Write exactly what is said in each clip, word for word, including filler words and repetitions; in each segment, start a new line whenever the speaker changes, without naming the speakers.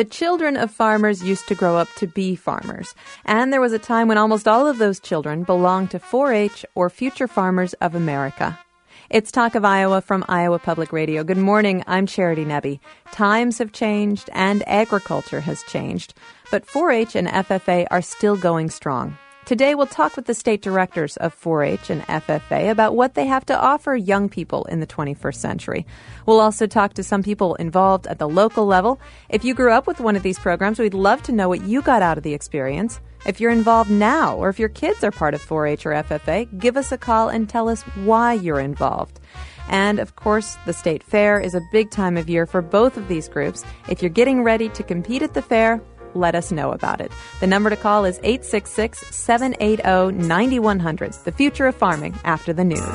The children of farmers used to grow up to be farmers. And there was a time when almost all of those children belonged to four H or Future Farmers of America. It's Talk of Iowa from Iowa Public Radio. Good morning, I'm Charity Nebbe. Times have changed and agriculture has changed, but four H and F F A are still going strong. Today we'll talk with the state directors of four H and F F A about what they have to offer young people in the twenty-first century. We'll also talk to some people involved at the local level. If you grew up with one of these programs, we'd love to know what you got out of the experience. If you're involved now, or if your kids are part of four H or F F A, give us a call and tell us why you're involved. And, of course, the state fair is a big time of year for both of these groups. If you're getting ready to compete at the fair, let us know about it. The number to call is eight six six, seven eight zero, nine one zero zero. The future of farming after the news.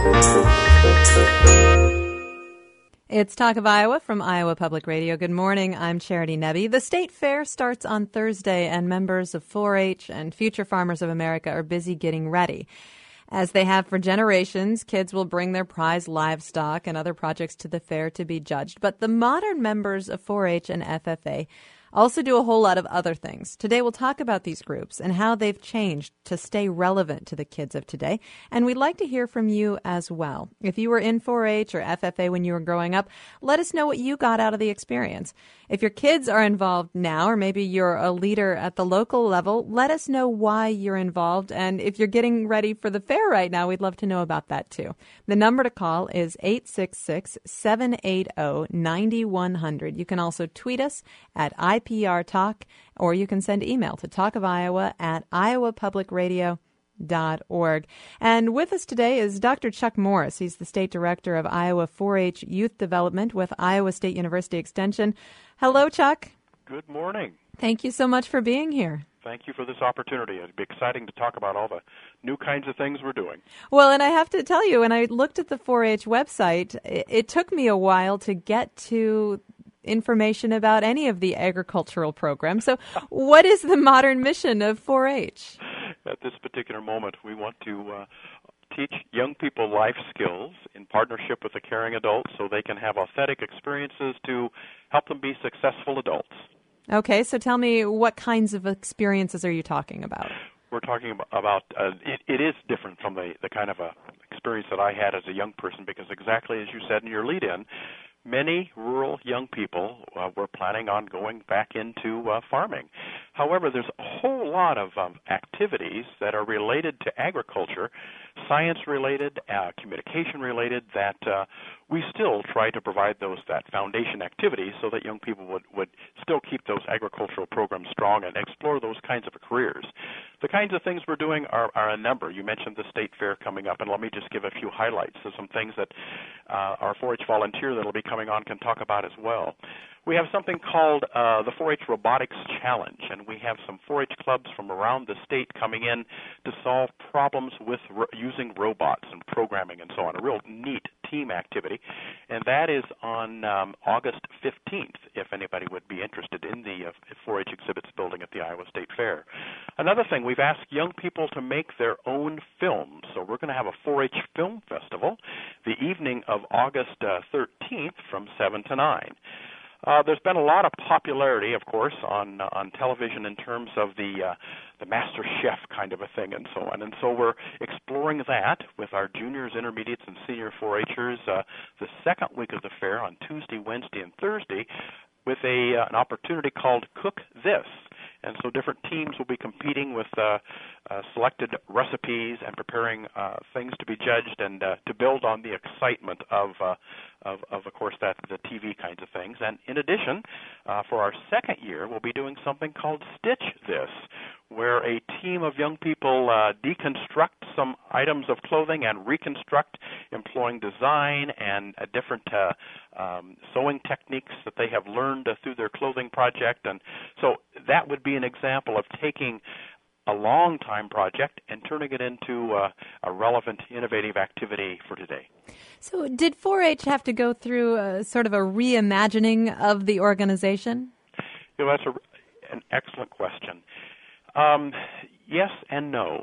It's Talk of Iowa from Iowa Public Radio. Good morning, I'm Charity Nebbe. The state fair starts on Thursday, and members of four H and Future Farmers of America are busy getting ready. As they have for generations, kids will bring their prize livestock and other projects to the fair to be judged. But the modern members of four H and F F A also do a whole lot of other things. Today we'll talk about these groups and how they've changed to stay relevant to the kids of today. And we'd like to hear from you as well. If you were in four H or F F A when you were growing up, let us know what you got out of the experience. If your kids are involved now, or maybe you're a leader at the local level, let us know why you're involved. And if you're getting ready for the fair right now, we'd love to know about that too. The number to call is eight six six, seven eight zero, nine one zero zero. You can also tweet us at I P R Talk, or you can send email to talkofiowa at iowa public radio dot org. And with us today is Doctor Chuck Morris. He's the State Director of Iowa four H Youth Development with Iowa State University Extension. Hello, Chuck.
Good morning.
Thank you so much for being here.
Thank you for this opportunity. It'd be exciting to talk about all the new kinds of things we're doing.
Well, and I have to tell you, when I looked at the four H website, it, it took me a while to get to information about any of the agricultural programs. So what is the modern mission of four H?
At this particular moment, we want to uh, teach young people life skills in partnership with the caring adults so they can have authentic experiences to help them be successful adults.
Okay, so tell me, what kinds of experiences are you talking about?
We're talking about, uh, it, it is different from the, the kind of a experience that I had as a young person, because exactly as you said in your lead-in, many rural young people uh, were planning on going back into uh, farming. However, there's a whole lot of um, activities that are related to agriculture, science-related, uh, communication-related, that uh, we still try to provide those that foundation activities so that young people would, would still keep those agricultural programs strong and explore those kinds of careers. The kinds of things we're doing are, are a number. You mentioned the state fair coming up, and let me just give a few highlights of some things that uh, our four H volunteer that will be coming on can talk about as well. We have something called uh, the four H Robotics Challenge, and we have some four H clubs from around the state coming in to solve problems with ro- using robots and programming and so on, a real neat team activity. And that is on um, August fifteenth, if anybody would be interested in the uh, four H exhibits building at the Iowa State Fair. Another thing, we've asked young people to make their own films. So we're going to have a four H film festival the evening of August uh, thirteenth from seven to nine. Uh, there's been a lot of popularity, of course, on uh, on television in terms of the uh, the Master Chef kind of a thing and so on. And so we're exploring that with our juniors, intermediates, and senior four Hers uh, the second week of the fair on Tuesday, Wednesday, and Thursday with a uh, an opportunity called Cook This. And so different teams will be competing with uh, uh, selected recipes and preparing uh, things to be judged and uh, to build on the excitement of, uh, of, of, of course, that the T V kinds of things. And in addition, uh, for our second year, we'll be doing something called Stitch This, where a team of young people uh, deconstruct some items of clothing and reconstruct, employing design and uh, different uh, um, sewing techniques that they have learned uh, through their clothing project. And so that would be an example of taking a long-time project and turning it into uh, a relevant, innovative activity for today.
So did four H have to go through a, sort of a reimagining of the organization?
You know, that's a, an excellent question. Um, yes and no.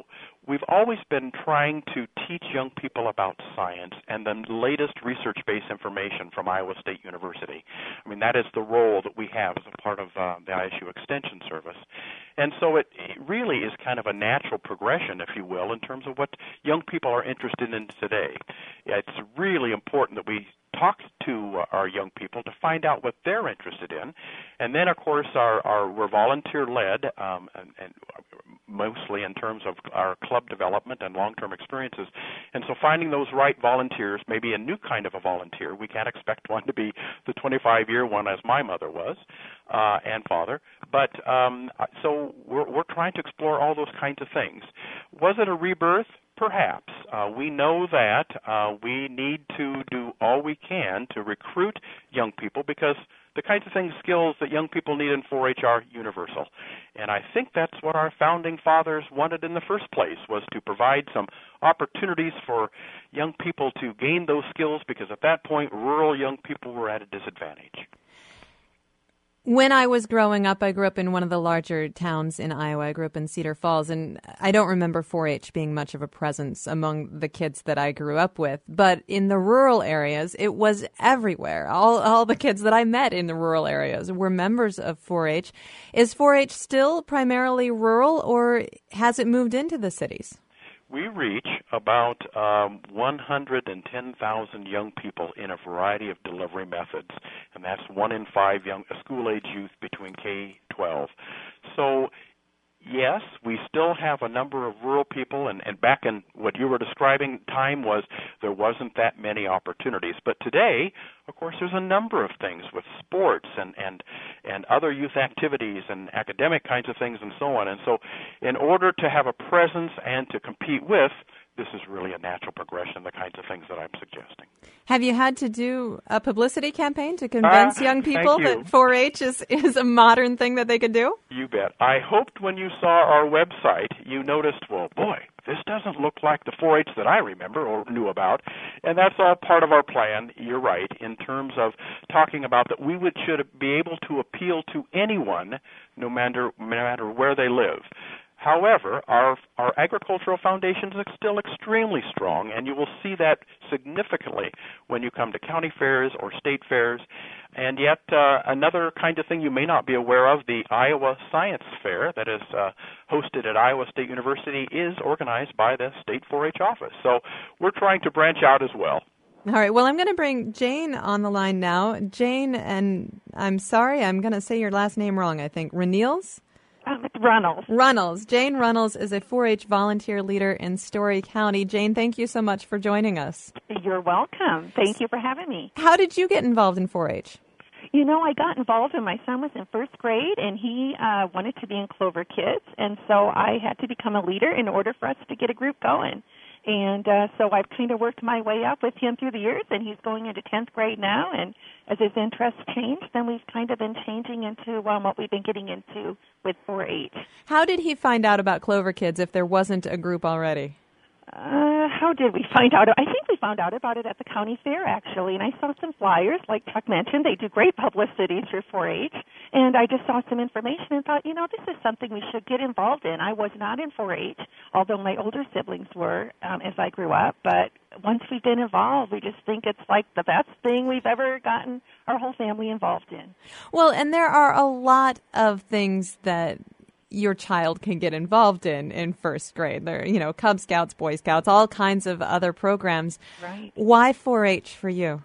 we've always been trying to teach young people about science and the latest research-based information from Iowa State University. I mean, that is the role that we have as a part of uh, the I S U Extension Service. And so it, it really is kind of a natural progression, if you will, in terms of what young people are interested in today. It's really important that we talk to our young people to find out what they're interested in. And then, of course, our, our we're volunteer-led, um, and, and mostly in terms of our club development and long-term experiences. And so finding those right volunteers, maybe a new kind of a volunteer. We can't expect one to be the twenty-five-year one as my mother was uh, and father. But um, so we're, we're trying to explore all those kinds of things. Was it a rebirth? Perhaps. Uh, we know that uh, we need to do all we can to recruit young people because the kinds of things, skills that young people need in four H are universal. And I think that's what our founding fathers wanted in the first place, was to provide some opportunities for young people to gain those skills because at that point, rural young people were at a disadvantage.
When I was growing up, I grew up in one of the larger towns in Iowa. I grew up in Cedar Falls, and I don't remember four H being much of a presence among the kids that I grew up with. But in the rural areas, it was everywhere. All all the kids that I met in the rural areas were members of four H. Is four H still primarily rural, or has it moved into the cities?
We reach about um, one hundred ten thousand young people in a variety of delivery methods, and that's one in five young school-age youth between K twelve. So, yes, we still have a number of rural people, and, and back in what you were describing, time was there wasn't that many opportunities. But today, of course, there's a number of things with sports and, and, and other youth activities and academic kinds of things and so on. And so in order to have a presence and to compete with, this is really a natural progression, the kinds of things that I'm suggesting.
Have you had to do a publicity campaign to convince uh, young people
you.
that four H is, is a modern thing that they could do?
You bet. I hoped when you saw our website, you noticed, well, boy, this doesn't look like the four H that I remember or knew about. And that's all part of our plan, you're right, in terms of talking about that we would should be able to appeal to anyone, no matter, no matter where they live. However, our our agricultural foundation is still extremely strong, and you will see that significantly when you come to county fairs or state fairs. And yet, uh, another kind of thing you may not be aware of, the Iowa Science Fair that is uh, hosted at Iowa State University is organized by the State four H office. So we're trying to branch out as well.
All right. Well, I'm going to bring Jane on the line now. Jane, and I'm sorry, I'm going to say your last name wrong, I think. Reneals?
Um, it's Runnels.
Runnels. Jane Runnels is a four H volunteer leader in Story County. Jane, thank you so much for joining us.
You're welcome. Thank you for having me.
How did you get involved in four H?
You know, I got involved when my son was in first grade, and he uh, wanted to be in Clover Kids, and so I had to become a leader in order for us to get a group going. And uh, so I've kind of worked my way up with him through the years, and he's going into tenth grade now. And as his interests changed, then we've kind of been changing into um, what we've been getting into with four H.
How did he find out about Clover Kids if there wasn't a group already?
Uh, how did we find out? I think we found out about it at the county fair, actually, and I saw some flyers, like Chuck mentioned. They do great publicity through four H, and I just saw some information and thought, you know, this is something we should get involved in. I was not in four H, although my older siblings were um, as I grew up, but once we've been involved, we just think it's like the best thing we've ever gotten our whole family involved in.
Well, and there are a lot of things that your child can get involved in in first grade. There, you know, Cub Scouts, Boy Scouts, all kinds of other programs.
Right.
Why four H for you?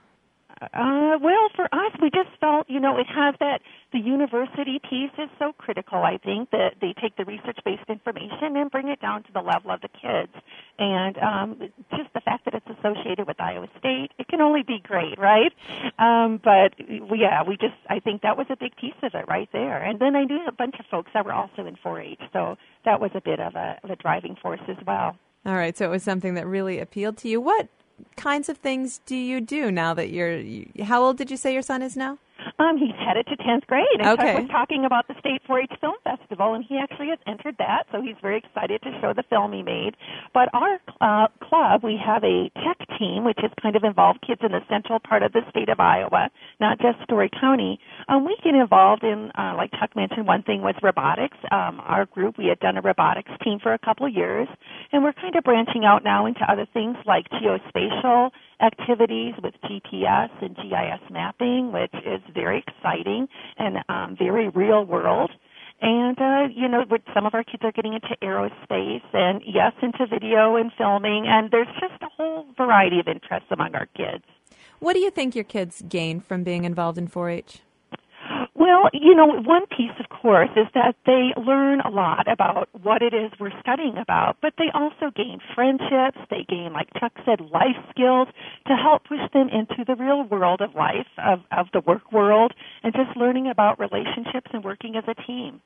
Uh, well, for us, we just felt, you know, it has that, the university piece is so critical, I think, that they take the research-based information and bring it down to the level of the kids. And um, just the fact that it's associated with Iowa State, it can only be great, right? Um, but, yeah, we just, I think that was a big piece of it right there. And then I knew a bunch of folks that were also in four H, so that was a bit of a, of a driving force as well.
All right, so it was something that really appealed to you. What kinds of things do you do now that you're, you, how old did you say your son is now?
Um, he's headed to tenth grade, and
okay.
Chuck was talking about the State four H Film Festival, and he actually has entered that, so he's very excited to show the film he made. But our uh, club, we have a tech team, which has kind of involved kids in the central part of the state of Iowa, not just Story County. Um, we get involved in, uh, like Chuck mentioned, one thing was robotics. Um, our group, we had done a robotics team for a couple of years, and we're kind of branching out now into other things like geospatial activities with G P S and G I S mapping, which is very exciting and um, very real world. And, uh, you know, some of our kids are getting into aerospace and, yes, into video and filming, and there's just a whole variety of interests among our kids.
What do you think your kids gain from being involved in four H?
Well, you know, one piece, of course, is that they learn a lot about what it is we're studying about, but they also gain friendships. They gain, like Chuck said, life skills to help push them into the real world of life, of, of the work world, and just learning about relationships and working as a team.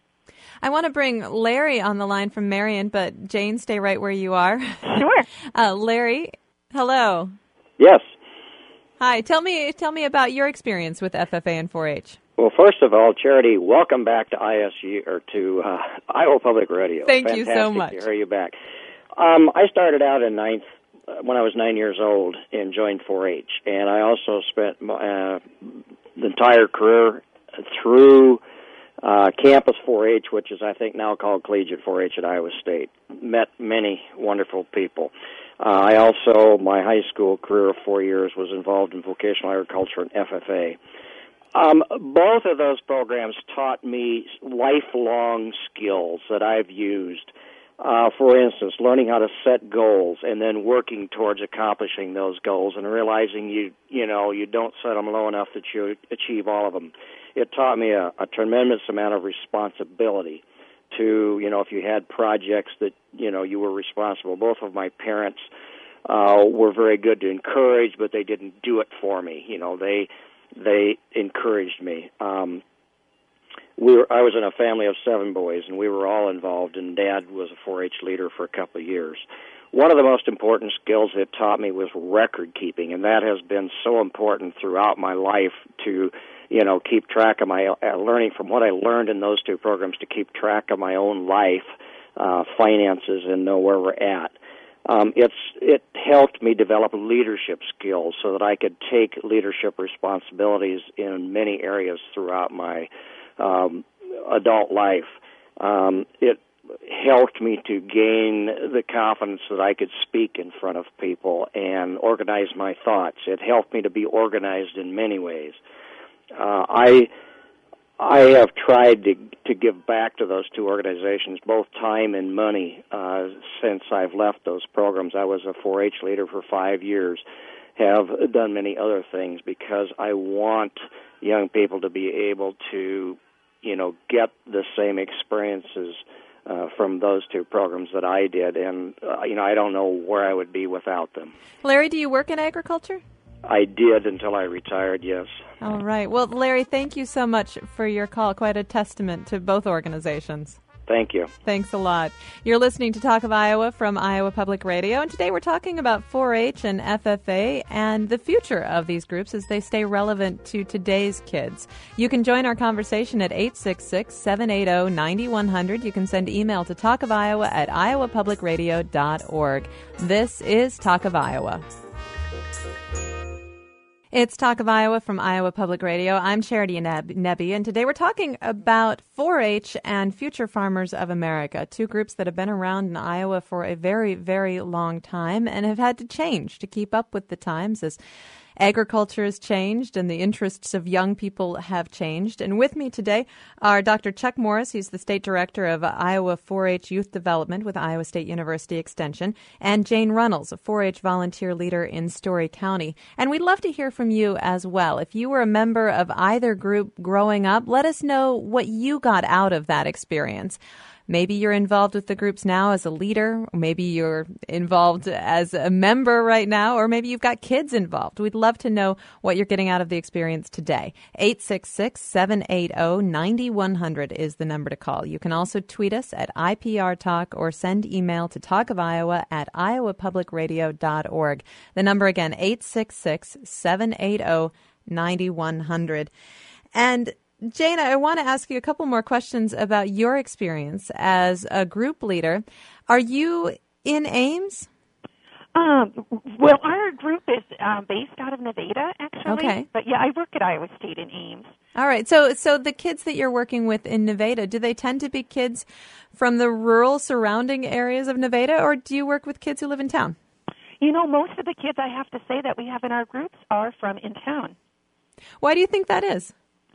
I want to bring Larry on the line from Marion, but Jane, stay right where you are.
Sure.
uh, Larry, hello.
Yes.
Hi. Tell me, tell me about your experience with F F A and four H.
Well, first of all, Charity, welcome back to I S U or to uh, Iowa Public Radio.
Thank
Fantastic
you so much.
to hear you back. Um, I started out in ninth uh, when I was nine years old and joined four H, and I also spent uh, the entire career through uh, Campus four H, which is I think now called Collegiate four H at Iowa State. Met many wonderful people. Uh, I also, my high school career of four years was involved in vocational agriculture and F F A. Um, both of those programs taught me lifelong skills that I've used. Uh, for instance, learning how to set goals and then working towards accomplishing those goals and realizing you, you know, you don't set them low enough that you achieve all of them. It taught me a, a tremendous amount of responsibility to, you know, if you had projects that, you know, you were responsible. Both of my parents uh, were very good to encourage, but they didn't do it for me. You know, they they encouraged me. Um, we were, I was in a family of seven boys, and we were all involved, and Dad was a four H leader for a couple of years. One of the most important skills it taught me was record keeping, and that has been so important throughout my life to, you know, keep track of my, uh, learning from what I learned in those two programs to keep track of my own life, uh, finances, and know where we're at. Um, it's it helped me develop leadership skills so that I could take leadership responsibilities in many areas throughout my um, adult life. Um, it helped me to gain the confidence that I could speak in front of people and organize my thoughts. It helped me to be organized in many ways. Uh, I I have tried to to give back to those two organizations, both time and money, uh, since I've left those programs. I was a four H leader for five years, have done many other things because I want young people to be able to, you know, get the same experiences uh, from those two programs that I did. And, uh, you know, I don't know where I would be without them.
Larry, do you work in agriculture?
I did until I retired, yes.
All right. Well, Larry, thank you so much for your call. Quite a testament to both organizations.
Thank you.
Thanks a lot. You're listening to Talk of Iowa from Iowa Public Radio, and today we're talking about four H and F F A and the future of these groups as they stay relevant to today's kids. You can join our conversation at eight six six, seven eight zero, nine one zero zero. You can send email to talkofiowa at iowa public radio dot org. This is Talk of Iowa. It's Talk of Iowa from Iowa Public Radio. I'm Charity Nebbe, and today we're talking about four H and Future Farmers of America, two groups that have been around in Iowa for a very, very long time and have had to change to keep up with the times as agriculture has changed and the interests of young people have changed. And with me today are Doctor Chuck Morris. He's the State Director of Iowa four H Youth Development with Iowa State University Extension, and Jane Runnels, a four H volunteer leader in Story County. And we'd love to hear from you as well. If you were a member of either group growing up, let us know what you got out of that experience. Maybe you're involved with the groups now as a leader, or maybe you're involved as a member right now, or maybe you've got kids involved. We'd love to know what you're getting out of the experience today. eight six six, seven eight zero, nine one zero zero is the number to call. You can also tweet us at I P R Talk or send email to talkofiowa at iowa public radio dot org. The number again, eight six six, seven eight zero, ninety-one hundred. And Jane, I want to ask you a couple more questions about your experience as a group leader. Are you in Ames?
Um, well, our group is um, based out of Nevada, actually.
Okay.
But yeah, I work at Iowa State in Ames.
All right. So, so the kids that you're working with in Nevada, do they tend to be kids from the rural surrounding areas of Nevada, or do you work with kids who live in town?
You know, most of the kids, I have to say, that we have in our groups are from in town.
Why do you think that is?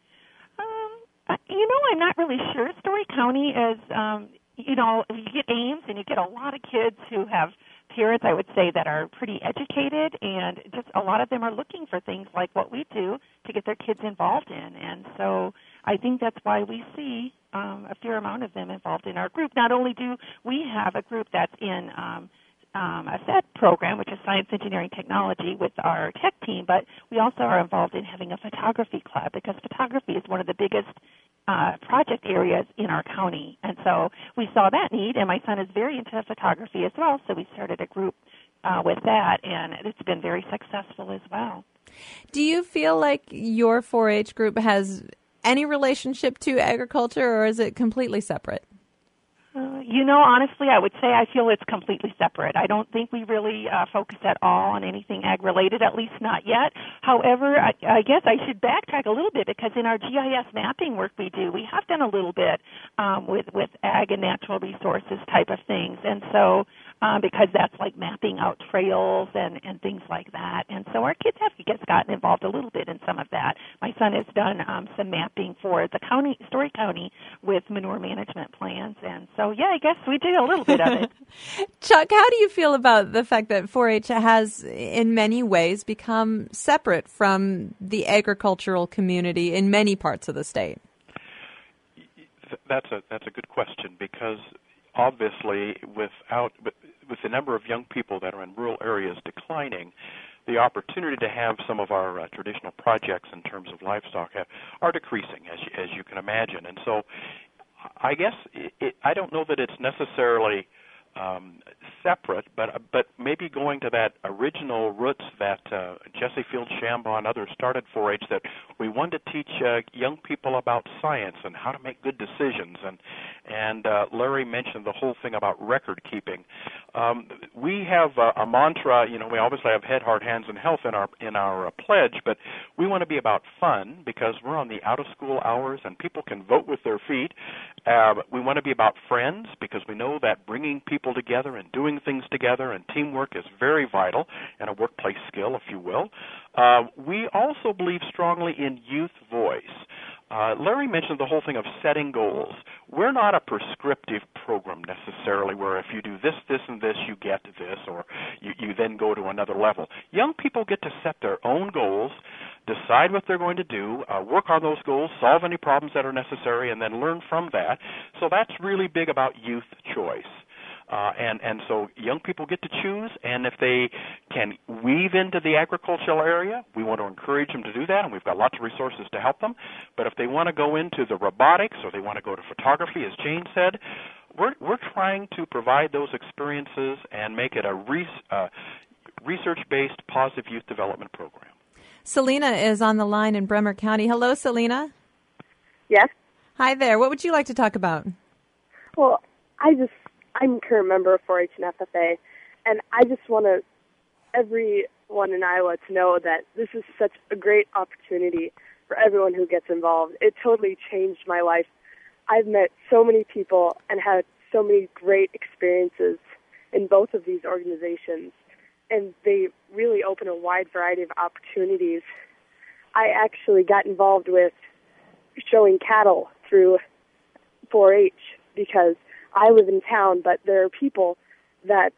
Um, you know, I'm not really sure. Story County is, um, you know, you get Ames and you get a lot of kids who have parents, I would say, that are pretty educated, and just a lot of them are looking for things like what we do to get their kids involved in. And so I think that's why we see um, a fair amount of them involved in our group. Not only do we have a group that's in um, um, a S E T program, which is Science, Engineering, Technology, with our tech team, but we also are involved in having a photography club, because photography is one of the biggest Uh, project areas in our county. And so we saw that need, and my son is very into photography as well, so we started a group uh, with that, and it's been very successful as well.
Do you feel like your four H group has any relationship to agriculture, or is it completely separate?
Uh, you know, honestly, I would say I feel it's completely separate. I don't think we really uh, focus at all on anything ag-related, at least not yet. However, I, I guess I should backtrack a little bit, because in our G I S mapping work we do, we have done a little bit um, with, with ag and natural resources type of things. And so, um, because that's like mapping out trails and, and things like that. And so our kids have gets gotten involved a little bit in some of that. My son has done um, some mapping for the county, Story County, with manure management plans. And so, yeah, I guess we do a little bit of it.
Chuck, how do you feel about the fact that four H has, in many ways, become separate from the agricultural community in many parts of the state?
That's a that's a good question, because obviously, without with the number of young people that are in rural areas declining, the opportunity to have some of our uh, traditional projects in terms of livestock have, are decreasing, as you, as you can imagine. And so, I guess it, it, I don't know that it's necessarily um, separate, but but maybe going to that original roots that uh, Jesse Field Shambaugh and others started four H, that we wanted to teach uh, young people about science and how to make good decisions. And and uh, Larry mentioned the whole thing about record keeping. Um, we have a, a mantra. You know, we obviously have head, heart, hands, and health in our in our uh, pledge, but we want to be about fun, because we're on the out of school hours and people can vote with their feet. Uh, we want to be about friends, because we know that bringing people together and doing things together and teamwork is very vital, and a workplace skill, if you will. Uh, we also believe strongly in youth voice. Uh, Larry mentioned the whole thing of setting goals. We're not a prescriptive program necessarily, where if you do this, this, and this, you get this, or you, you then go to another level. Young people get to set their own goals, decide what they're going to do, uh, work on those goals, solve any problems that are necessary, and then learn from that. So that's really big about youth choice. Uh, and, and so young people get to choose, and if they can weave into the agricultural area, we want to encourage them to do that, and we've got lots of resources to help them. But if they want to go into the robotics, or they want to go to photography, as Jane said, we're, we're trying to provide those experiences and make it a re, uh, research-based positive youth development program.
Selena is on the line in Bremer County. Hello, Selena.
Yes?
Hi there. What would you like to talk about?
Well, I just, I'm a current member of four H and F F A, and I just want to, everyone in Iowa to know that this is such a great opportunity for everyone who gets involved. It totally changed my life. I've met so many people and had so many great experiences in both of these organizations, and they really open a wide variety of opportunities. I actually got involved with showing cattle through four H because I live in town, but there are people that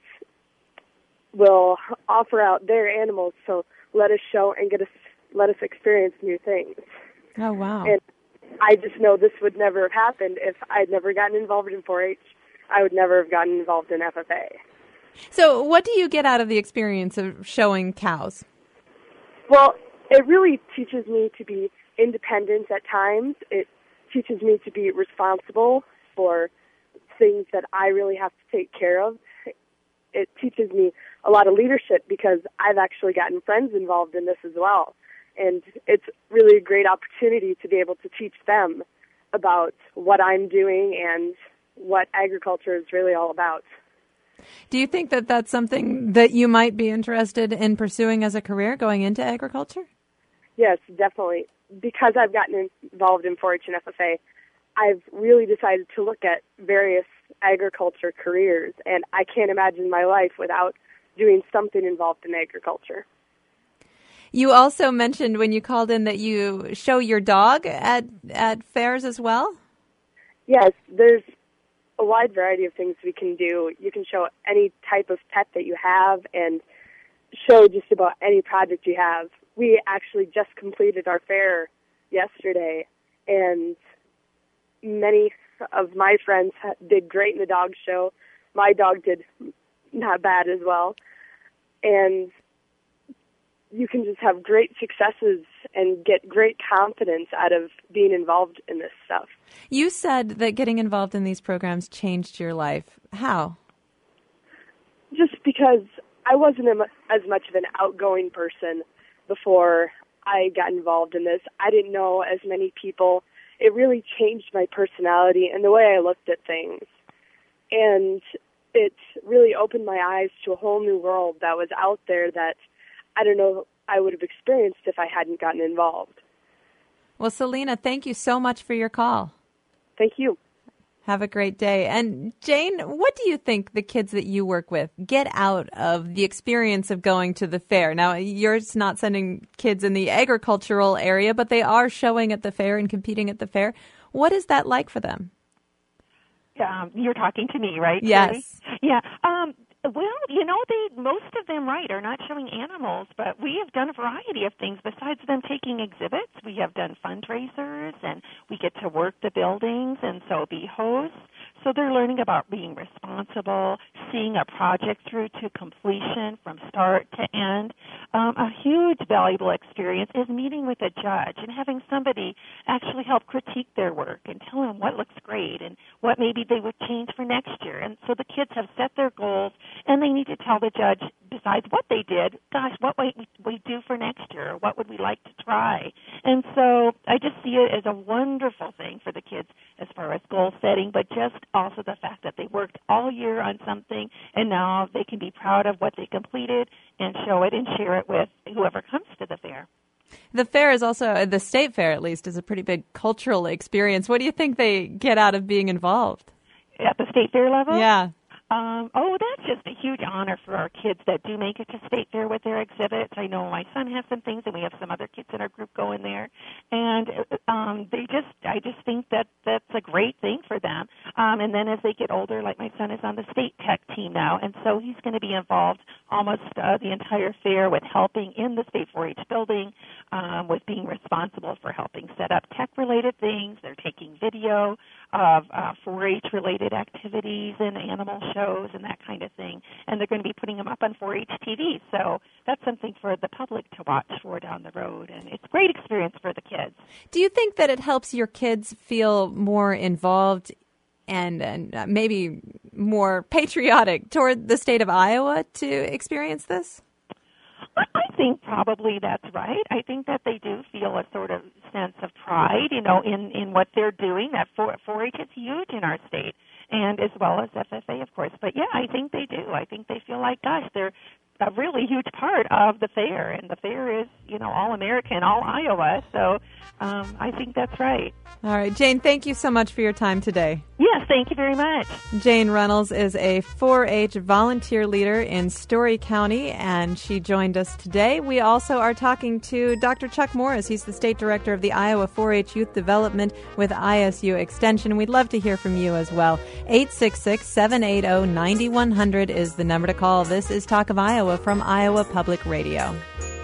will offer out their animals, so let us show and get us, let us experience new things.
Oh, wow.
And I just know this would never have happened if I'd never gotten involved in four H. I would never have gotten involved in F F A.
So what do you get out of the experience of showing cows?
Well, it really teaches me to be independent at times. It teaches me to be responsible for things that I really have to take care of. It teaches me a lot of leadership because I've actually gotten friends involved in this as well. and it's really a great opportunity to be able to teach them about what I'm doing and what agriculture is really all about.
Do you think that that's something that you might be interested in pursuing as a career, going into agriculture?
Yes, definitely. Because I've gotten involved in four H and F F A, I've really decided to look at various agriculture careers, and I can't imagine my life without doing something involved in agriculture.
You also mentioned when you called in that you show your dog at at fairs as well?
Yes, there's a wide variety of things we can do. You can show any type of pet that you have and show just about any project you have. We actually just completed our fair yesterday, and many of my friends did great in the dog show. My dog did not bad as well. And you can just have great successes and get great confidence out of being involved in this stuff.
You said that getting involved in these programs changed your life. How?
Just because I wasn't as much of an outgoing person before I got involved in this. I didn't know as many people. It really changed my personality and the way I looked at things. And it really opened my eyes to a whole new world that was out there that I don't know I would have experienced if I hadn't gotten involved.
Well, Selena, thank you so much for your call.
Thank you.
Have a great day. And Jane, what do you think the kids that you work with get out of the experience of going to the fair? Now, you're not sending kids in the agricultural area, but they are showing at the fair and competing at the fair. What is that like for them?
Um, you're talking to me, right?
Yes.
Katie? Yeah. Um, well, you know, they most of them, right, are not showing animals, but we have done a variety of things besides them taking exhibits. We have done fundraisers, and we get to work the buildings and so be hosts. So they're learning about being responsible, seeing a project through to completion from start to end. Um, a huge valuable experience is meeting with a judge and having somebody actually help critique their work and tell them what looks great and what maybe they would change for next year. And so the kids have set their goals, and they need to tell the judge, besides what they did, gosh, what might we do for next year? Or what would we like to try? And so I just see it as a wonderful thing for the kids as far as goal setting, but just also the fact that they worked all year on something, and now they can be proud of what they completed and show it and share it with whoever comes to the fair.
The fair is also, the state fair at least, is a pretty big cultural experience. What do you think they get out of being involved?
At the state fair level?
Yeah.
Um, oh, that's just a huge honor for our kids that do make it to State Fair with their exhibits. I know my son has some things, and we have some other kids in our group going there. And um, they just, I just think that that's a great thing for them. Um, and then as they get older, like my son is on the state tech team now, and so he's going to be involved almost uh, the entire fair with helping in the state four H building, um, with being responsible for helping set up tech-related things. They're taking video of uh, four H related activities and animal shows and that kind of thing, and they're going to be putting them up on four H T V. So that's something for the public to watch for down the road, and it's a great experience for the kids.
Do you think that it helps your kids feel more involved and, and maybe more patriotic toward the state of Iowa to experience this?
I think probably that's right. I think that they do feel a sort of sense of pride, you know, in, in what they're doing. That four H is huge in our state, and as well as F F A, of course. But, yeah, I think they do. I think they feel like, gosh, they're a really huge part of the fair, and the fair is, you know, all American, all Iowa. So um, I think that's right.
All right, Jane, thank you so much for your time today.
Yes, thank you very much.
Jane Reynolds is a four H volunteer leader in Story County, and she joined us today. We also are talking to Doctor Chuck Morris. He's the state director of the Iowa four H Youth Development with I S U Extension. We'd love to hear from you as well. eight six six, seven eight zero, nine one zero zero is the number to call. This is Talk of Iowa from Iowa Public Radio.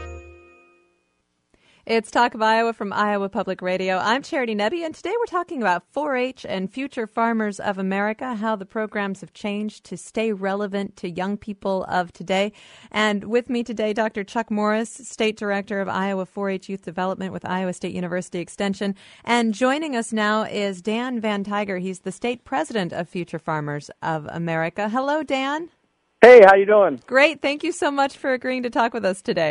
It's Talk of Iowa from Iowa Public Radio. I'm Charity Nebbe, and today we're talking about four H and Future Farmers of America, how the programs have changed to stay relevant to young people of today. And with me today, Doctor Chuck Morris, State Director of Iowa four H Youth Development with Iowa State University Extension. And joining us now is Dan Van Tiger. He's the State President of Future Farmers of America. Hello, Dan.
Hey, how you doing?
Great. Thank you so much for agreeing to talk with us today.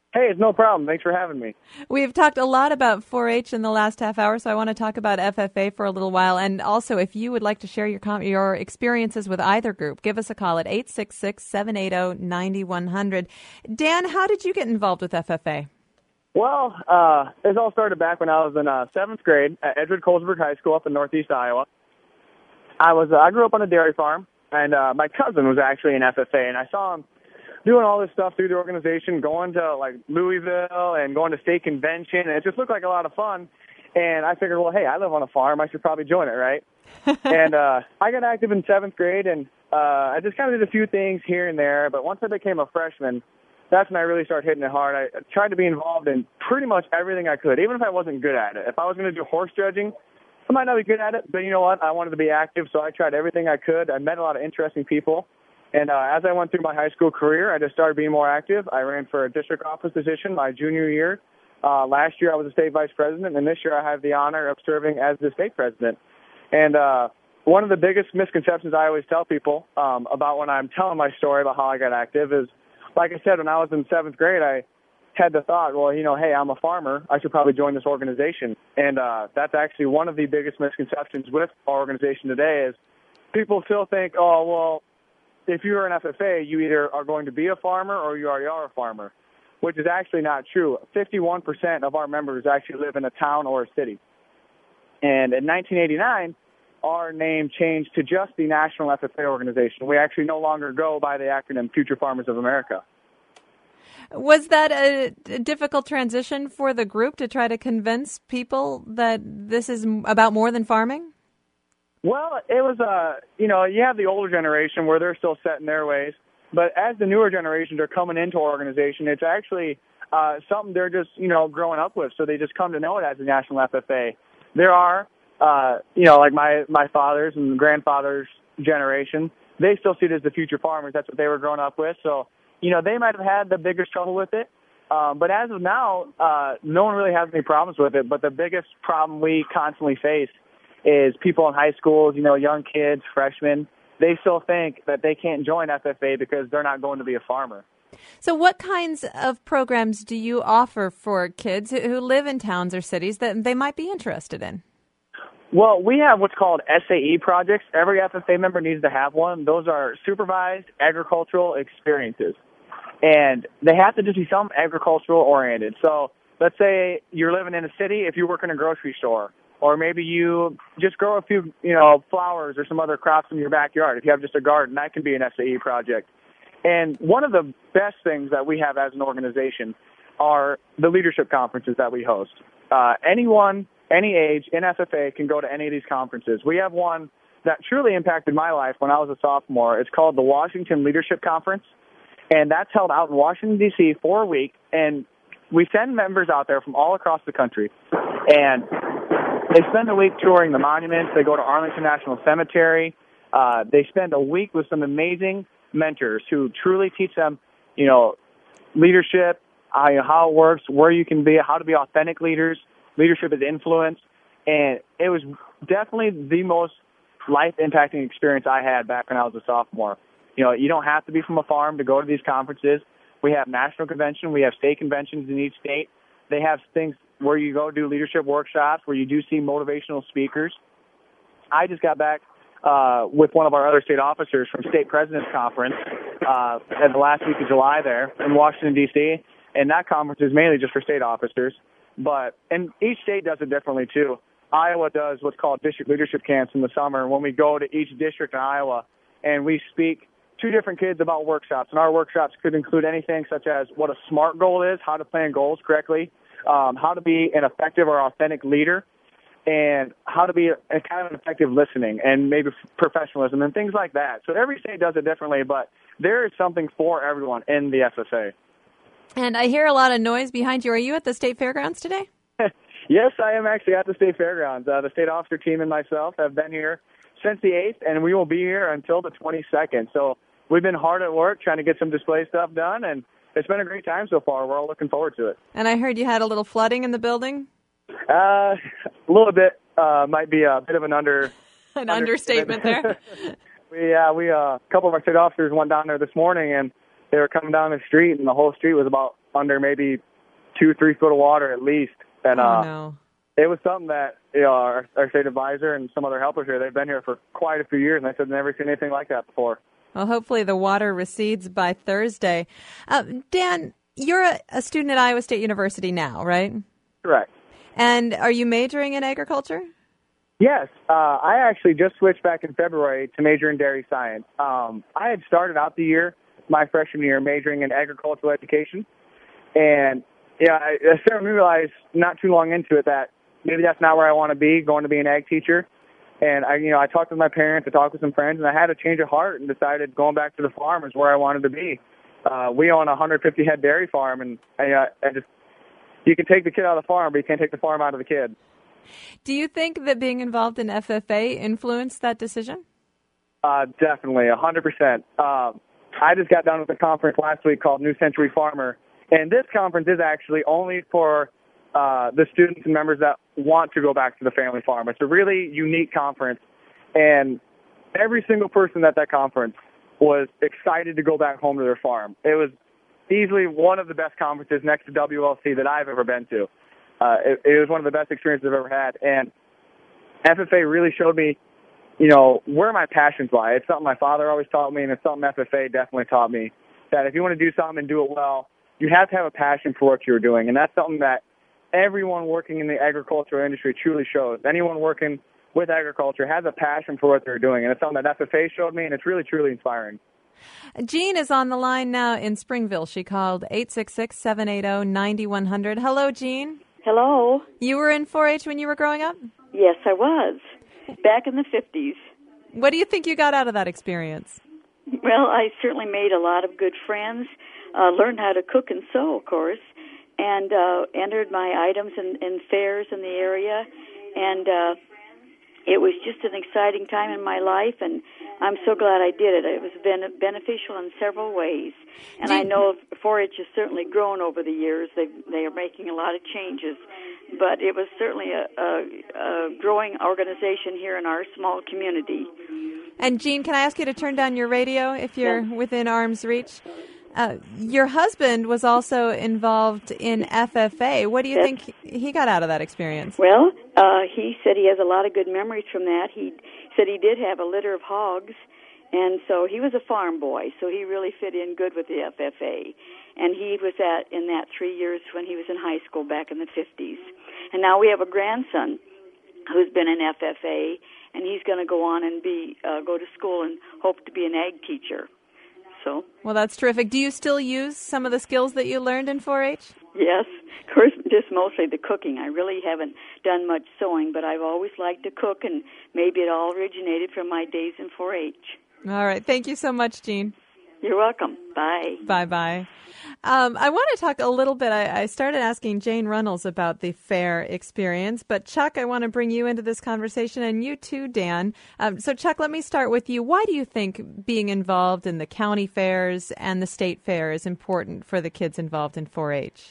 Hey, it's no problem. Thanks for having me.
We've talked a lot about four H in the last half hour, so I want to talk about F F A for a little while. And also, if you would like to share your com- your experiences with either group, give us a call at eight six six, seven eight zero, nine one zero zero. Dan, how did you get involved with F F A?
Well, uh, it all started back when I was in uh, seventh grade at Edgewood Colesburg High School up in northeast Iowa. I was uh, I grew up on a dairy farm, and uh, my cousin was actually in F F A, and I saw him doing all this stuff through the organization, going to like Louisville and going to state convention, and it just looked like a lot of fun. And I figured, well, hey, I live on a farm, I should probably join it, right? and uh, I got active in seventh grade, and uh, I just kind of did a few things here and there. But once I became a freshman, that's when I really started hitting it hard. I tried to be involved in pretty much everything I could, even if I wasn't good at it. If I was going to do horse judging, I might not be good at it, but you know what? I wanted to be active, so I tried everything I could. I met a lot of interesting people. And uh, as I went through my high school career, I just started being more active. I ran for a district office position my junior year. Uh, last year, I was a state vice president, and this year I have the honor of serving as the state president. And uh, one of the biggest misconceptions I always tell people um, about when I'm telling my story about how I got active is, like I said, when I was in seventh grade, I had the thought, well, you know, hey, I'm a farmer. I should probably join this organization. And uh, that's actually one of the biggest misconceptions with our organization today is people still think, oh, well, if you're an F F A, you either are going to be a farmer or you already are a farmer, which is actually not true. fifty-one percent of our members actually live in a town or a city. And in nineteen eighty-nine, our name changed to just the National F F A organization. We actually no longer go by the acronym Future Farmers of America.
Was that a difficult transition for the group to try to convince people that this is about more than farming?
Well, it was, uh, you know, you have the older generation where they're still set in their ways. But as the newer generations are coming into our organization, it's actually uh, something they're just, you know, growing up with. So they just come to know it as the National F F A. There are, uh, you know, like my, my father's and grandfather's generation, they still see it as the future farmers. That's what they were growing up with. So, you know, they might have had the biggest trouble with it. Um, but as of now, uh, no one really has any problems with it. But the biggest problem we constantly face is people in high schools, you know, young kids, freshmen, they still think that they can't join F F A because they're not going to be a farmer.
So what kinds of programs do you offer for kids who live in towns or cities that they might be interested in?
Well, we have what's called S A E projects. Every F F A member needs to have one. Those are supervised agricultural experiences. And they have to just be some agricultural oriented. So let's say you're living in a city, if you work in a grocery store, or maybe you just grow a few, you know, flowers or some other crops in your backyard. If you have just a garden, that can be an S A E project. And one of the best things that we have as an organization are the leadership conferences that we host. Uh, anyone, any age in F F A can go to any of these conferences. We have one that truly impacted my life when I was a sophomore. It's called the Washington Leadership Conference, and that's held out in Washington, D C for a week. And we send members out there from all across the country, and they spend a week touring the monuments. They go to Arlington National Cemetery. Uh, they spend a week with some amazing mentors who truly teach them, you know, leadership, how, how it works, where you can be, how to be authentic leaders. Leadership is influence. And it was definitely the most life-impacting experience I had back when I was a sophomore. You know, you don't have to be from a farm to go to these conferences. We have national convention. We have state conventions in each state. They have things where you go do leadership workshops, where you do see motivational speakers. I just got back uh, with one of our other state officers from State President's Conference uh, at the last week of July there in Washington, D C, and that conference is mainly just for state officers. But and each state does it differently, too. Iowa does what's called district leadership camps in the summer when we go to each district in Iowa, and we speak to different kids about workshops. And our workshops could include anything such as what a SMART goal is, how to plan goals correctly, Um, how to be an effective or authentic leader, and how to be a, a kind of an effective listening, and maybe professionalism and things like that. So every state does it differently, but there is something for everyone in the F F A.
And I hear a lot of noise behind you. Are you at the State Fairgrounds today?
Yes, I am actually at the State Fairgrounds. Uh, the state officer team and myself have been here since the eighth, and we will be here until the twenty-second. So we've been hard at work trying to get some display stuff done, and it's been a great time so far. We're all looking forward to it.
And I heard you had a little flooding in the building?
Uh, a little bit. Uh, might be a bit of an under...
An understatement there.
we, uh, we, uh, a couple of our state officers went down there this morning, and they were coming down the street, and the whole street was about under maybe two, three foot of water at least. And
oh,
uh,
no.
it was something that you know, our, our state advisor and some other helpers here, they've been here for quite a few years, and they said they've never seen anything like that before.
Well, hopefully the water recedes by Thursday. Uh, Dan, you're a, a student at Iowa State University now, right?
Correct.
And are you majoring in agriculture?
Yes. Uh, I actually just switched back in February to major in dairy science. Um, I had started out the year, my freshman year, majoring in agricultural education. And, yeah, I, I certainly realized not too long into it that maybe that's not where I want to be, going to be an ag teacher. And, I, you know, I talked with my parents, I talked with some friends, and I had a change of heart and decided going back to the farm is where I wanted to be. Uh, we own a one hundred fifty head dairy farm, and I, uh, I just, you can take the kid out of the farm, but you can't take the farm out of the kid.
Do you think that being involved in F F A influenced that decision?
Uh, definitely, one hundred percent. Uh, I just got done with a conference last week called New Century Farmer, and this conference is actually only for uh, the students and members that want to go back to the family farm. It's a really unique conference, and every single person at that conference was excited to go back home to their farm. It was easily one of the best conferences next to W L C that I've ever been to. Uh, it, it was one of the best experiences I've ever had, and F F A really showed me, you know, where my passions lie. It's something my father always taught me, and it's something F F A definitely taught me, that if you want to do something and do it well, you have to have a passion for what you're doing, and that's something that everyone working in the agricultural industry truly shows. Anyone working with agriculture has a passion for what they're doing, and it's something that F F A showed me, and it's really, truly inspiring.
Jean is on the line now in Springville. She called eight six six, seven eight zero, nine one zero zero. Hello, Jean.
Hello.
You were in four H when you were growing up?
Yes, I was, back in the fifties.
What do you think you got out of that experience?
Well, I certainly made a lot of good friends, uh, learned how to cook and sew, of course, and uh, entered my items in, in fairs in the area, and uh, it was just an exciting time in my life, and I'm so glad I did it. It was ben- beneficial in several ways, and I know four H has certainly grown over the years. They they are making a lot of changes, but it was certainly a, a, a growing organization here in our small community.
And Jean, can I ask you to turn down your radio if you're
Yeah.
within arm's reach? Uh, your husband was also involved in F F A. What do you
That's,
think he got out of that experience?
Well, uh, he said he has a lot of good memories from that. He said he did have a litter of hogs, and so he was a farm boy, so he really fit in good with the F F A. And he was at in that three years when he was in high school back in the fifties. And now we have a grandson who's been in F F A, and he's going to go on and be uh, go to school and hope to be an ag teacher. So.
Well, that's terrific. Do you still use some of the skills that you learned in four H?
Yes, of course, just mostly the cooking. I really haven't done much sewing, but I've always liked to cook, and maybe it all originated from my days in four H.
All right. Thank you so much, Jean.
You're welcome. Bye.
Bye-bye. Um, I want to talk a little bit. I, I started asking Jane Runnels about the fair experience, but Chuck, I want to bring you into this conversation, and you too, Dan. Um, so, Chuck, let me start with you. Why do you think being involved in the county fairs and the state fair is important for the kids involved in four H?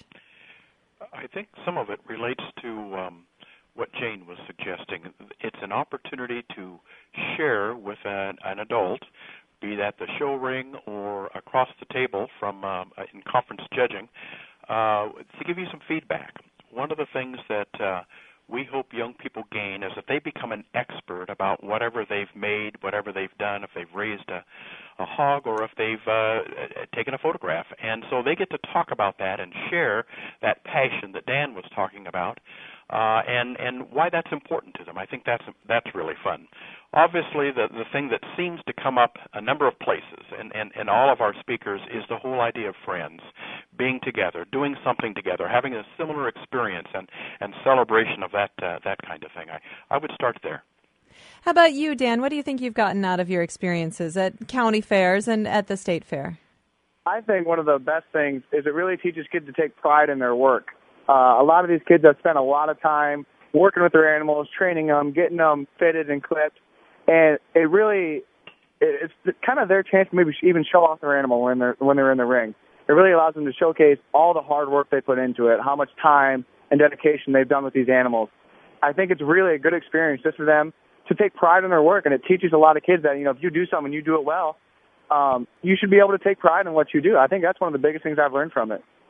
I think some of it relates to um, what Jane was suggesting. It's an opportunity to share with an, an adult, be that the show ring or across the table from um, in conference judging, uh, to give you some feedback. One of the things that uh, we hope young people gain is that they become an expert about whatever they've made, whatever they've done, if they've raised a, a hog or if they've uh, taken a photograph. And so they get to talk about that and share that passion that Dan was talking about. Uh, and, and why that's important to them. I think that's that's really fun. Obviously, the, the thing that seems to come up a number of places, and, and, and all of our speakers, is the whole idea of friends, being together, doing something together, having a similar experience and, and celebration of that uh, that kind of thing. I, I would start there.
How about you, Dan? What do you think you've gotten out of your experiences at county fairs and at the state fair?
I think one of the best things is it really teaches kids to take pride in their work. Uh, a lot of these kids have spent a lot of time working with their animals, training them, getting them fitted and clipped, and it really it's kind of their chance to maybe even show off their animal when they're when they're in the ring. It really allows them to showcase all the hard work they put into it, how much time and dedication they've done with these animals. I think it's really a good experience just for them to take pride in their work, and it teaches a lot of kids that, you know, if you do something and you do it well, um, you should be able to take pride in what you do. I think that's one of the biggest things I've learned from it.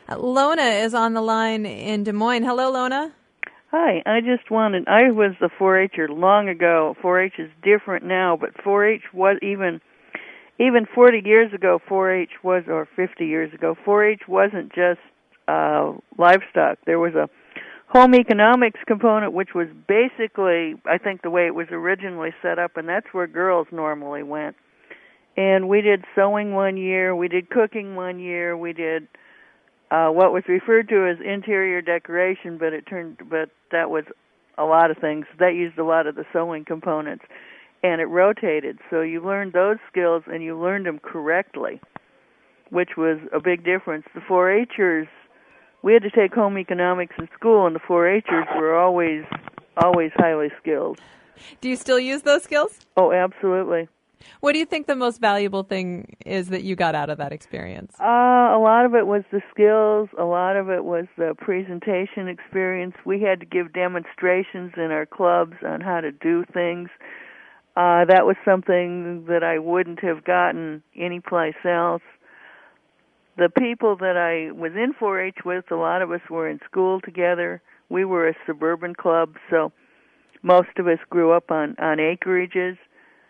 Uh, Lona is on the line in Des Moines. Hello, Lona.
Hi, I just wanted, I was a four H-er long ago. four H is different now, but four H was even, even forty years ago, four H was, or fifty years ago, four H wasn't just uh, livestock. There was a home economics component, which was basically, I think, the way it was originally set up, and that's where girls normally went. And we did sewing one year, we did cooking one year, we did uh, what was referred to as interior decoration, but it turned, but that was a lot of things. That used a lot of the sewing components, and it rotated. So you learned those skills, and you learned them correctly, which was a big difference. The four H'ers, we had to take home economics in school, and the four H'ers were always, always highly skilled.
Do you still use those skills?
Oh, absolutely.
What do you think the most valuable thing is that you got out of that experience?
Uh, a lot of it was the skills. A lot of it was the presentation experience. We had to give demonstrations in our clubs on how to do things. Uh, that was something that I wouldn't have gotten anyplace else. The people that I was in four H with, a lot of us were in school together. We were a suburban club, so most of us grew up on, on acreages.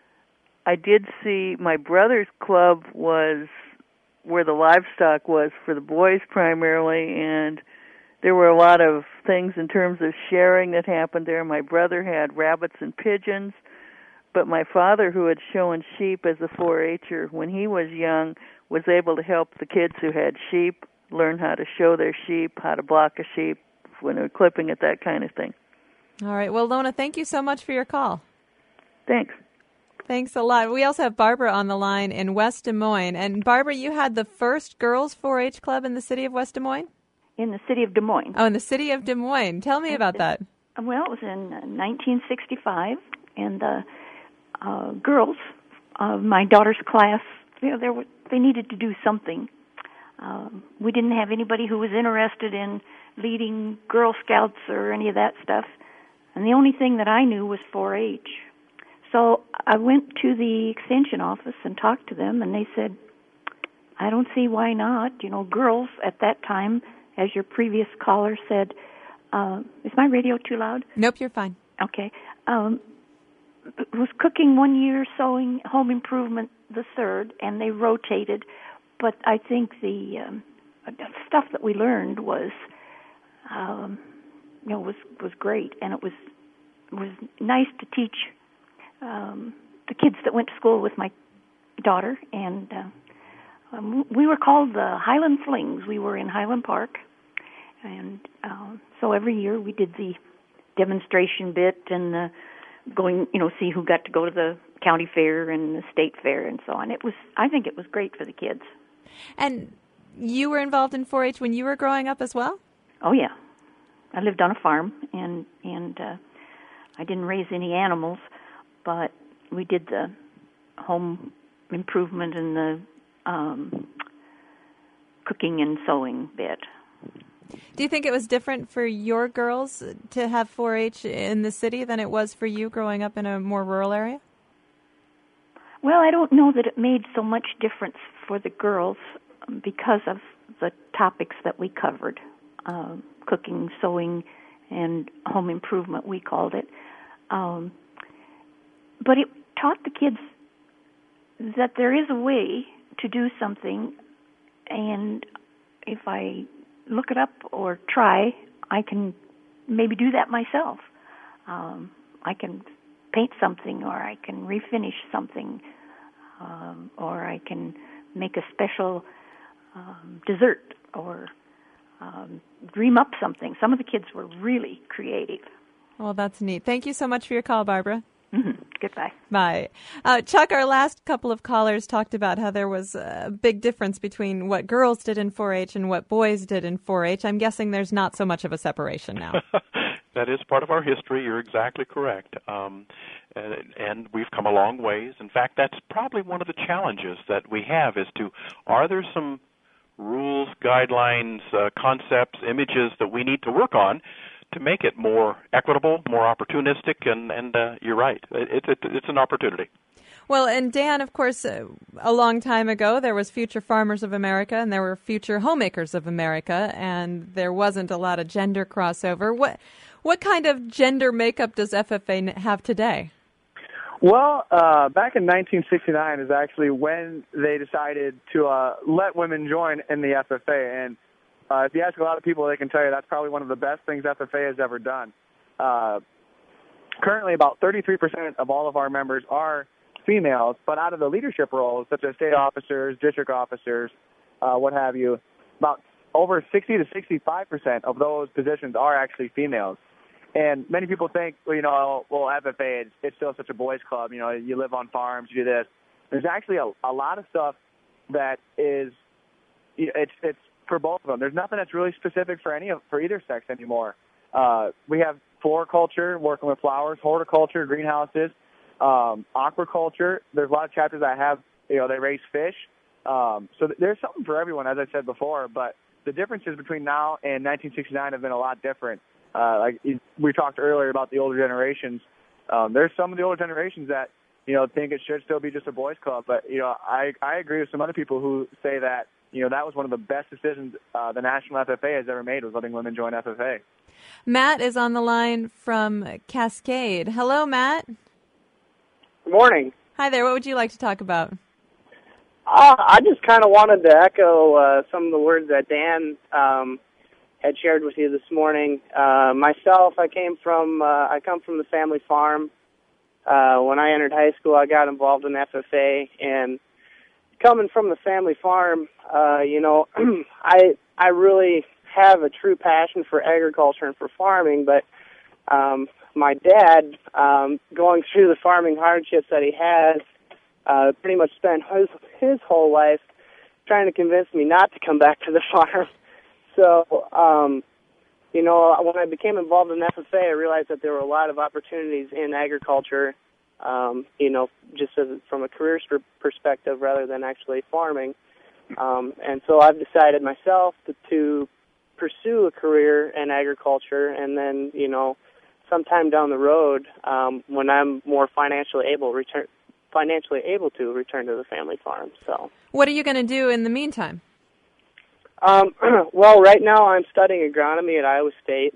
I did see my brother's club was where the livestock was for the boys primarily, and there were a lot of things in terms of sharing that happened there. My brother had rabbits and pigeons, but my father, who had shown sheep as a four H'er when he was young, was able to help the kids who had sheep learn how to show their sheep, how to block a sheep when they're clipping it, that kind of thing.
All right. Well, Lona, thank you so much for your call.
Thanks.
Thanks a lot. We also have Barbara on the line in West Des Moines. And Barbara, you had the first girls four H club in the city of West Des Moines?
In the city of Des Moines.
Oh, in the city of Des Moines. Tell me about that.
Well, it was in uh, nineteen sixty-five, and the uh, girls of my daughter's class, you know, they were, they needed to do something. Um, we didn't have anybody who was interested in leading Girl Scouts or any of that stuff, and the only thing that I knew was four H. So I went to the extension office and talked to them, and they said, I don't see why not. You know, girls at that time, as your previous caller said, uh, is my radio too loud?
Nope, you're fine.
Okay. Um, was cooking one year, sewing, home improvement the third, and they rotated. But I think the um, stuff that we learned was, um, you know, was was great, and it was was nice to teach um, the kids that went to school with my daughter. And uh, um, we were called the Highland Flings. We were in Highland Park, and uh, so every year we did the demonstration bit and the going, you know, see who got to go to the county fair and the state fair and so on. It was, I think it was great for the kids.
And you were involved in four H when you were growing up as well?
Oh, yeah. I lived on a farm, and, and uh, I didn't raise any animals, but we did the home improvement and the um, cooking and sewing bit.
Do you think it was different for your girls to have four H in the city than it was for you growing up in a more rural area?
Well, I don't know that it made so much difference for the girls because of the topics that we covered, uh, cooking, sewing, and home improvement, we called it. Um, but it taught the kids that there is a way to do something, and if I look it up or try, I can maybe do that myself. Um, I can paint something, or I can refinish something, um, or I can make a special um, dessert, or um, dream up something. Some of the kids were really creative.
Well, that's neat. Thank you so much for your call, Barbara.
Mm-hmm. Goodbye.
Bye. Uh, Chuck, our last couple of callers talked about how there was a big difference between what girls did in four H and what boys did in four H. I'm guessing there's not so much of a separation now.
That is part of our history. You're exactly correct. Um, and, and we've come a long ways. In fact, that's probably one of the challenges that we have is to, are there some rules, guidelines, uh, concepts, images that we need to work on to make it more equitable, more opportunistic, and, and uh, you're right. It, it, it's an opportunity.
Well, and Dan, of course, uh, a long time ago, there was Future Farmers of America and there were Future Homemakers of America, and there wasn't a lot of gender crossover. What what kind of gender makeup does F F A have today?
Well, uh, back in nineteen sixty-nine is actually when they decided to uh, let women join in the F F A. And uh, if you ask a lot of people, they can tell you that's probably one of the best things F F A has ever done. Uh, currently, about thirty-three percent of all of our members are females, but out of the leadership roles, such as state officers, district officers, uh, what have you, about over sixty to sixty-five percent of those positions are actually females. And many people think, well, you know, well, F F A, it's, it's still such a boys' club. You know, you live on farms, you do this. There's actually a, a lot of stuff that is, it's it's for both of them. There's nothing that's really specific for any of for either sex anymore. Uh, we have floriculture, working with flowers, horticulture, greenhouses, um, aquaculture. There's a lot of chapters that have, you know, they raise fish. Um, so th- there's something for everyone, as I said before. But the differences between now and nineteen sixty-nine have been a lot different. Uh, like we talked earlier about the older generations. Um, there's some of the older generations that, you know, think it should still be just a boys' club. But, you know, I, I agree with some other people who say that, you know, that was one of the best decisions uh, the National F F A has ever made, was letting women join F F A.
Matt is on the line from Cascade. Hello, Matt.
Good morning.
Hi there. What would you like to talk about?
Uh, I just kind of wanted to echo uh, some of the words that Dan um, had shared with you this morning. Uh, myself, I came from, uh, I come from the family farm. Uh, when I entered high school, I got involved in F F A, and coming from the family farm, uh, you know, I I really have a true passion for agriculture and for farming, but um, my dad, um, going through the farming hardships that he has, uh, pretty much spent his, his whole life trying to convince me not to come back to the farm. So, um, you know, when I became involved in F F A, I realized that there were a lot of opportunities in agriculture, um, you know, just as, from a career perspective rather than actually farming. Um, and so I've decided myself to, to pursue a career in agriculture, and then, you know, sometime down the road, um, when I'm more financially able, return financially able to return to the family farm. So,
what are you going to do in the meantime?
Um, well, right now I'm studying agronomy at Iowa State.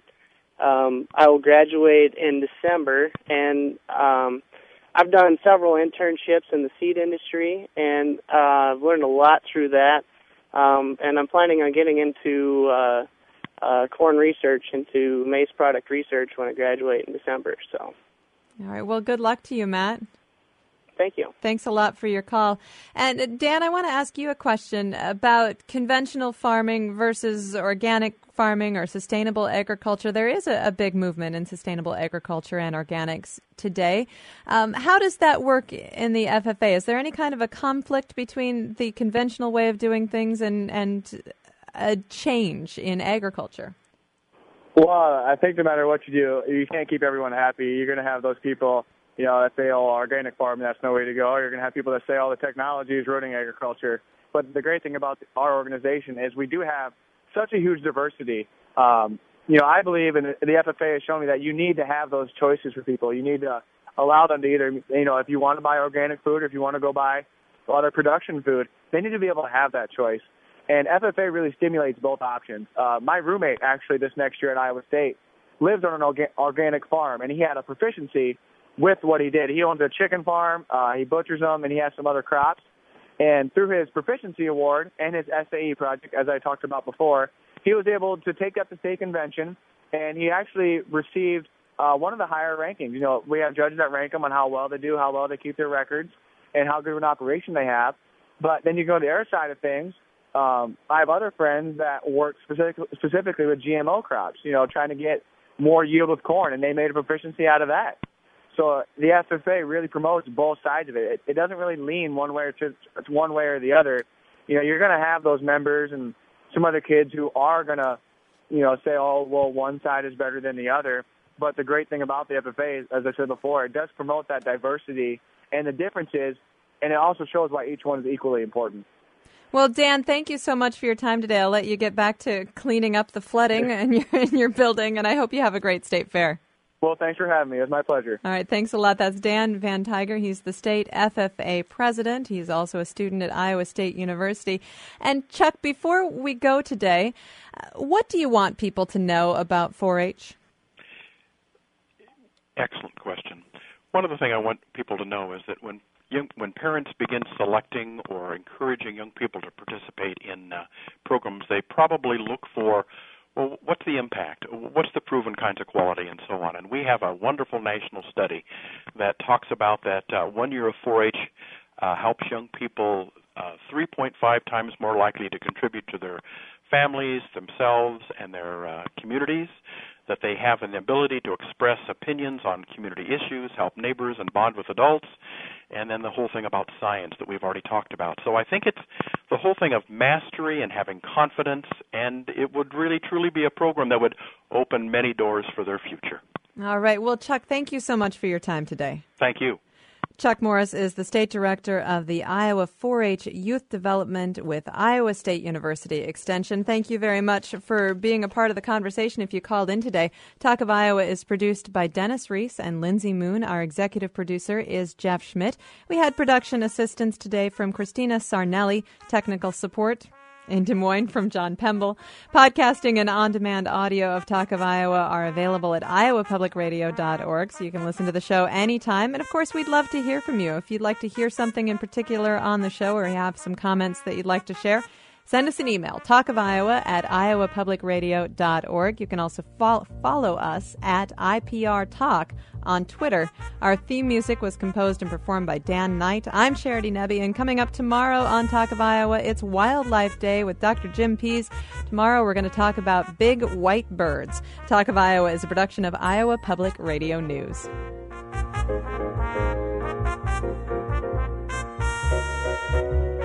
Um, I will graduate in December, and um, I've done several internships in the seed industry, and uh, I've learned a lot through that. Um, and I'm planning on getting into uh, uh, corn research, into maize product research when I graduate in December. So,
all right. Well, good luck to you, Matt.
Thank you.
Thanks a lot for your call. And Dan, I want to ask you a question about conventional farming versus organic farming or sustainable agriculture. There is a, a big movement in sustainable agriculture and organics today. Um, how does that work in the F F A? Is there any kind of a conflict between the conventional way of doing things and, and a change in agriculture?
Well, I think no matter what you do, you can't keep everyone happy. You're going to have those people, you know, that say, oh, organic farming, that's no way to go. You're going to have people that say, oh, the technology is ruining agriculture. But the great thing about our organization is we do have such a huge diversity. Um, you know, I believe, and the F F A has shown me, that you need to have those choices for people. You need to allow them to either, you know, if you want to buy organic food or if you want to go buy other production food, they need to be able to have that choice. And F F A really stimulates both options. Uh, my roommate, actually, this next year at Iowa State, lives on an orga- organic farm, and he had a proficiency with what he did. He owns a chicken farm, uh, he butchers them, and he has some other crops. And through his proficiency award and his S A E project, as I talked about before, he was able to take up the state convention, and he actually received uh, one of the higher rankings. You know, we have judges that rank them on how well they do, how well they keep their records, and how good of an operation they have. But then you go to the other side of things. Um, I have other friends that work specific, specifically with G M O crops, you know, trying to get more yield with corn, and they made a proficiency out of that. So the F F A really promotes both sides of it. It, it doesn't really lean one way or to, one way or the other. You know, you're going to have those members and some other kids who are going to, you know, say, oh, well, one side is better than the other. But the great thing about the F F A is, as I said before, it does promote that diversity and the differences, and it also shows why each one is equally important.
Well, Dan, thank you so much for your time today. I'll let you get back to cleaning up the flooding in your, in your building, and I hope you have a great state fair.
Well, thanks for having me. It was my pleasure.
All right, thanks a lot. That's Dan Van Tiger. He's the state F F A president. He's also a student at Iowa State University. And Chuck, before we go today, what do you want people to know about four H?
Excellent question. One of the things I want people to know is that when young, when parents begin selecting or encouraging young people to participate in uh, programs, they probably look for, well, what's the impact? What's the proven kinds of quality and so on? And we have a wonderful national study that talks about that uh, one year of four H uh, helps young people uh, three point five times more likely to contribute to their families, themselves, and their uh, communities, that they have an ability to express opinions on community issues, help neighbors, and bond with adults, and then the whole thing about science that we've already talked about. So I think it's the whole thing of mastery and having confidence, and it would really truly be a program that would open many doors for their future.
All right. Well, Chuck, thank you so much for your time today.
Thank you.
Chuck Morris is the state director of the Iowa four H Youth Development with Iowa State University Extension. Thank you very much for being a part of the conversation if you called in today. Talk of Iowa is produced by Dennis Reese and Lindsay Moon. Our executive producer is Jeff Schmidt. We had production assistance today from Christina Sarnelli, technical support in Des Moines from John Pemble. Podcasting and on-demand audio of Talk of Iowa are available at iowa public radio dot org, so you can listen to the show anytime. And, of course, we'd love to hear from you. If you'd like to hear something in particular on the show or you have some comments that you'd like to share, send us an email, talkofiowa at iowa public radio dot org. You can also fo- follow us at I P R Talk on Twitter. Our theme music was composed and performed by Dan Knight. I'm Charity Nebbe, and coming up tomorrow on Talk of Iowa, it's Wildlife Day with Doctor Jim Pease. Tomorrow we're going to talk about big white birds. Talk of Iowa is a production of Iowa Public Radio News.
Thank you.